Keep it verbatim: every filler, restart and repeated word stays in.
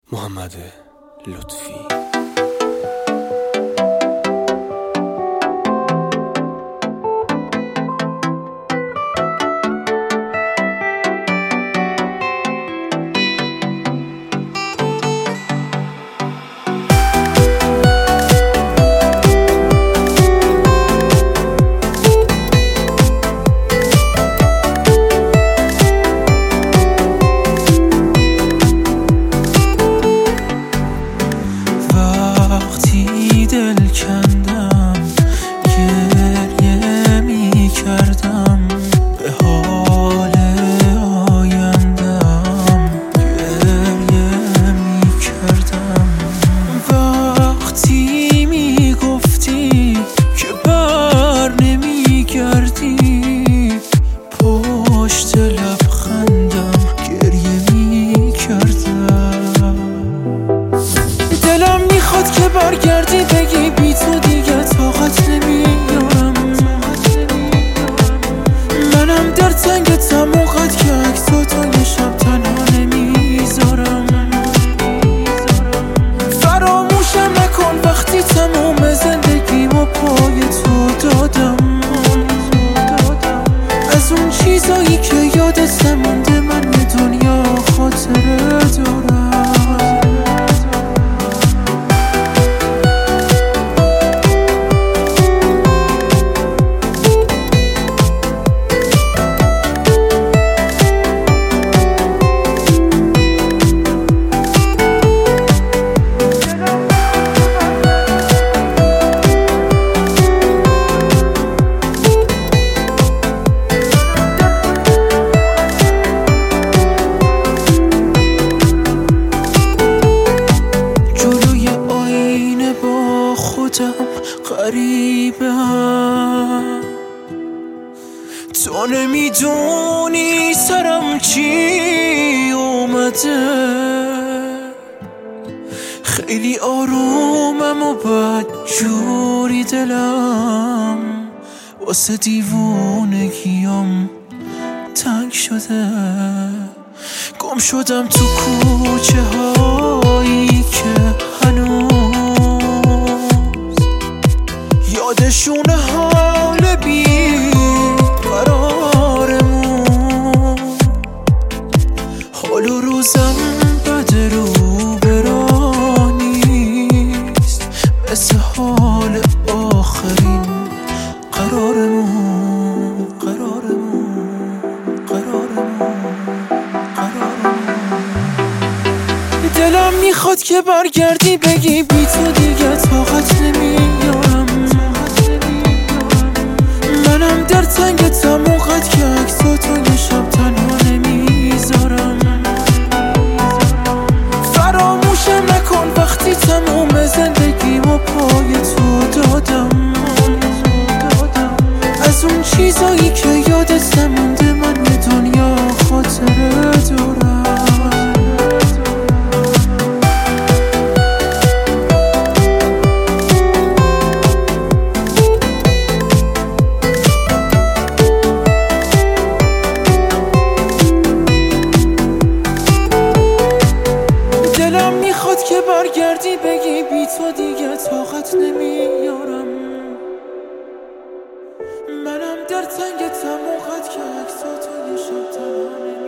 محمد لطفی. که برگردی بگی بی تو دیگه طاقت نمیارم. منم در تنگ تموقت که عکساتو یه شب تنها نمیذارم. فراموشم نکن وقتی تموم زندگیمو پای تو دادم. از اون چیزایی که یادت نمونده من یه دنیا خاطره دارم. غریبم تو نمیدونی سرم چی اومده. خیلی آرومم و بدجوری دلم واسه دیوونگیم تنگ شده. گم شدم تو کوچه هایی که هنوز یادشون حال بی قرارمون. حال و روزم بده رو برانیست مثل حال آخرین قرارمون. قرارمون قرارمون قرارمون. دلم میخواد که برگردی بگی بی تو دیگه طاقت نمیارم. منم در تنگ تموقت که عکساتو یه شب تنها نمیذارم. فراموشم نکن وقتی تموم زندگیمو پای تو دادم. از اون چیزایی که یادت نمونده من یه دنیا خاطره دارم. که برگردی بگی بی تو دیگه طاقت نمیارم. منم در تنگ تموقت که عکساتو یه شب تنها